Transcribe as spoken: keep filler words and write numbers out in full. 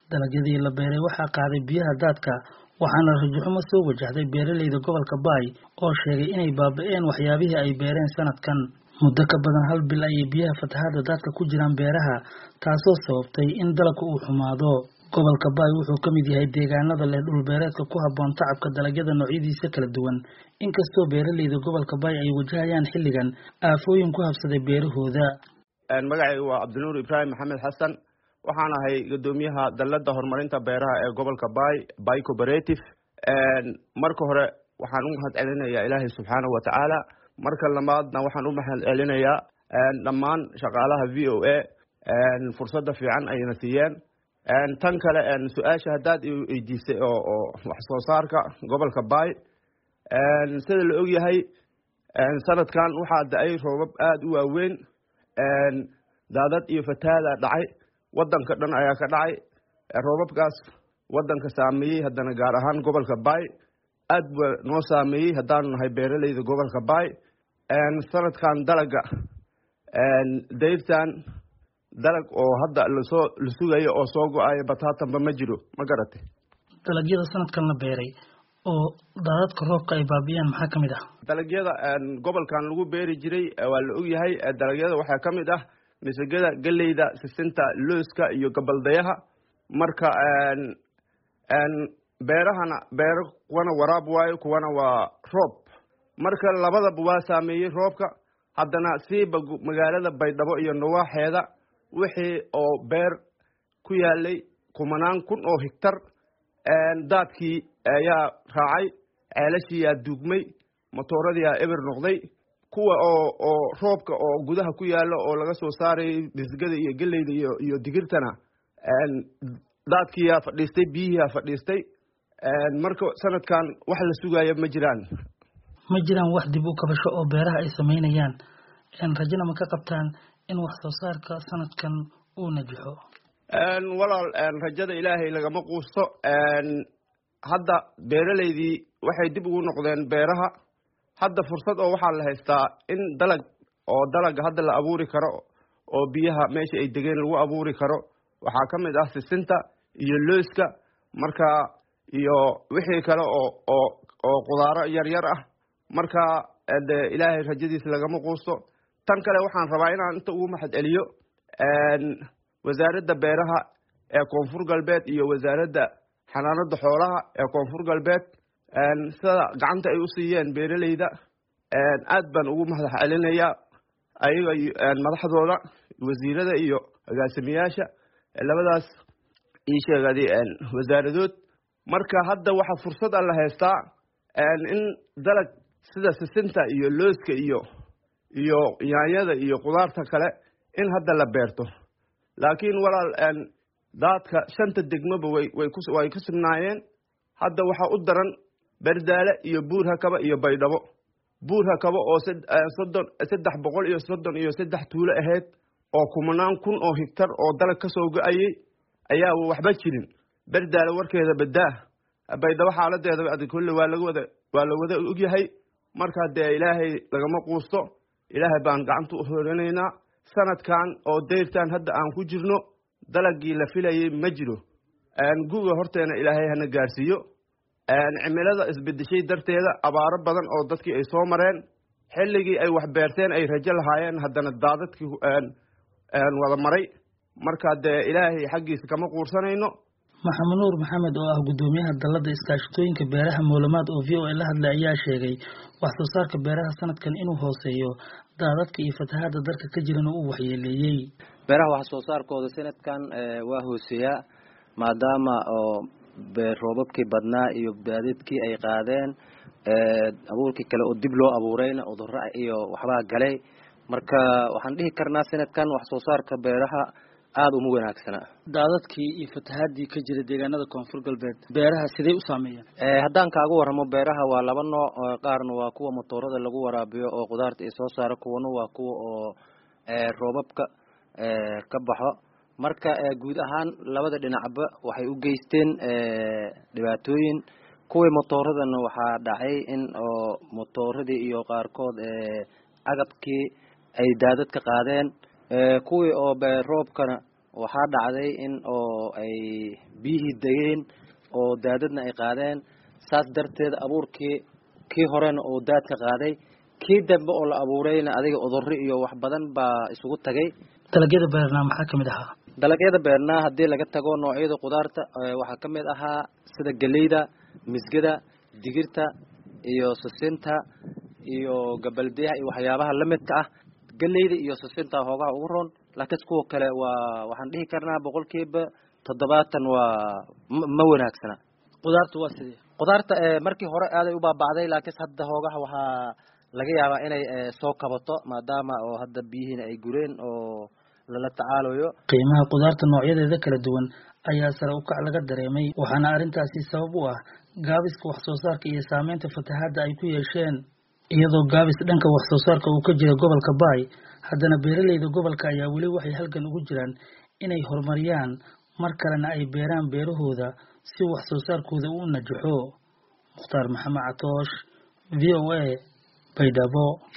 dalagyadii la beeray waxaa qaaday biyaha daadka waxaana rajaxumo soo wajahday beeralayda gobolka Baay oo sheegay inay baaba'een waxyaabihii ay beereen sanadkan muddo ka badan hal bil ay biyaha fatahaada daadka ku jiraan beeraha taasoo sababtay in dalagga uu xumaado gobolka Baay wuxuu ka mid yahay deegaanada leh dhul beereedka ku habboon tacabka dalagyada noocyadiisa kala duwan inkastoo beeralayda gobolka Baay ay wajahayaan xilligan aafooyin ku habsaday beerahooda magacaygu waa Cabdinuur Ibrahim Maxamed Xasan waxaan ahay gudoomiyaha dalladda horumarinta beeraha ee gobolka Baay Baay Cooperative marka hore waxaan u mahad celinayaa Ilaahay subxaanahu wa ta'ala marka labaadna waxaan u mahad celinayaa dhammaan shaqaalaha V O A fursadda fiican ayna siiyeen tan kale su'aasha haddaad weydiisay oo wax soo saarka gobolka Baay sida la og yahay sanadkan waxaa da'ay roobab aad u waaweyn daadad iyo fatahaada dhacay wadanka dhan ayaa ka dhacay roobabkaas wadanka saameeyay haddana gaar ahaan gobolka Baay aad buu noo saameeyay haddaan nahay beeralayda gobolka Baay sanadkan dalaga deyrtan dalag oo hadda la soo la sugayo oo soo go'ay bataatanba ma jiro ma garatay dalagyada sanadkan la beeray oo daadadka roobka ay baabiyaan maxaa kamid ah dalagyada gobolkan lagu beeri jiray waa la og yahay dalagyada waxaa kamid ah misagada galeyda sisinta looska iyo gabaldayaha marka beerahana beero kuwana waraab waayo kuwana waa roob marka labadaba waa saameeyay roobka haddana siiba magaalada Baydhabo iyo nawaaxeeda wixii oo beer ku yaalay kumanaan kun oo hektar daadkii ayaa raacay ceelashii yaa duugmay matooradii yaa eber noqday kuwa oo oo roobka oo gudaha ku yaalo oo laga soo saaray bisgada iyo galeyda iyo iyo digirtana daadkii yaa fadhiistay biyihii yaa fadhiistay marka sanadkan wax la sugayo ma jiraan ma jiraan wax dib u kabasho oo beeraha ay sameynayaan in rajana ma ka qabtaan in wax soo saarka sanadkan uu najaxo walaal rajada Ilaahay lagama quusto hadda beeraleydii waxay dib ugu noqdeen beeraha hadda fursad oo waxa la haystaa in dalag oo dalag hadda la abuuri karo oo biyaha meesha ay degeen lagu abuuri karo waxa kamid ah sisinta iyo looska marka iyo wixii kale oo oo oo qudaaro yar yar ah marka Ilaahay rajadiisa lagama quusto tan kale waxaan rabaa inaan inta ugu mahad celiyo wasaaradda beeraha ee koonfur galbeed iyo wasaaradda xanaanada xoolaha ee koonfur galbeed sida gacanta ay u siiyeen beeralayda aad baan ugu mahad celinayaa ayaga madaxdooda wasiirada iyo agaasimayaasha labadaas ii sheegay wasaaradood marka hadda waxa fursad la haystaa in dalag sida sisinta iyo looska iyo iyo yaanyada iyo qudaarta kale in hadda la beerto laakiin walaal daadka shanta degmaba way way ku way ka sugnaayeen hadda waxa u daran Bardaale iyo Buur Hakaba iyo Baydhabo Buur Hakaba oo saddex boqol iyo soddon iyo saddex tuulo ahayd oo kumanaan kun oo hektar oo dalag ka soo go'ayay ayaa waxba jirin Bardaale warkeeda badaa Baydhabo xaaladeeda aad kulli waa laga wada waa la wada og yahay marka dee Ilaahay lagama quusto Ilaahay baan gacanta u horeynaa sanadkan oo deyrtan hadda aan ku jirno dalagii la filayay ma jiro guga horteena Ilaahay hana gaarsiiyo cimilada isbedeshay darteeda abaaro badan oo dadkii ay soo mareen xilligii ay wax beerteen ay rajo lahaayeen haddana daadadkii wada maray marka dee Ilaahay xaqiisa kama quursanayno Maxamed Nuur Maxamed oo ah gudoomiyaha dalladda iskaashatooyinka beeraha Moolamaad oo V O A la hadlay ayaa sheegay wax soo saarka beeraha sanadkan inuu hooseeyo daadadka iyo fatahaada dalka ka jirana uu waxyeeleeyay beeraha wax soo saarkooda sanadkan waa hooseeya maadaama oo beer roobabkii badnaa iyo daadadkii ay qaadeen abuurkii kale oo dib loo abuurayna cudurro iyo waxba galay marka waxaan dhihi karnaa sanadkan wax soo saarka beeraha aad uma wanaagsana daadadkii iyo fatahaadii ka jira deegaanada koonfur galbeed beeraha sidee u saameeyeen ee haddaan kaaga waramo beeraha waa laba nooc qaarna waa kuwa motorada lagu waraabiyo oo qudaarta ay soo saaro kuwana waa kuwa oo ee roobabka ee ka baxo marka guud ahaan labada dhinacba waxay u geysteen ee dhibaatooyin kuwa motoradana waxaa dhacay in oo motoradii iyo qaarkood ee agabkii ay daadad ka qaadeen ee kuwii oo roobkana waxaa dhacday in oo ay biyihii degeen oo daadadna ay qaadeen saas darteed abuurkii kii horena oo daadka qaaday kii dambe oo la abuurayna adiga cudurro iyo wax badan baa isugu tagay. dalagyada beernaa maxaa kamid ahaa? dalagyada beernaa haddii laga tago noocyada qudaarta waxaa kamid ahaa sida galeyda, misgada, digirta iyo sisinta iyo gabaldiyaha iyo waxyaabaha la midka ah. galeyda iyo sisinta hoogaha ugu roon, laakiin kuwa kale waa waxaan dhihi karnaa boqolkiiba toddobaatan waa ma wanaagsana. qudaartu waa sidee? qudaarta markii hore aaday u baabacday, laakiin hadda hoogaha waxaa laga yaabaa inay soo kabato maadaama oo hadda biyihiina ay gureen oo lala tacaalayo. qiimaha qudaarta noocyadeeda kala duwan ayaa sare u kac laga dareemay, waxaana arrintaasi sabab u ah gaabiska wax soo saarka iyo saameynta fatahaadda ay ku yeesheen. iyadoo gaabis dhanka wax soo saarka uu ka jira gobolka Bay, haddana beeraleyda gobolka ayaa weli waxay halgan ugu jiraan inay horumariyaan mar kalena ay beeraan beerahooda si wax soo saarkooda u najaxo. Mukhtaar Maxamed Catoosh, V O A, Baydhabo.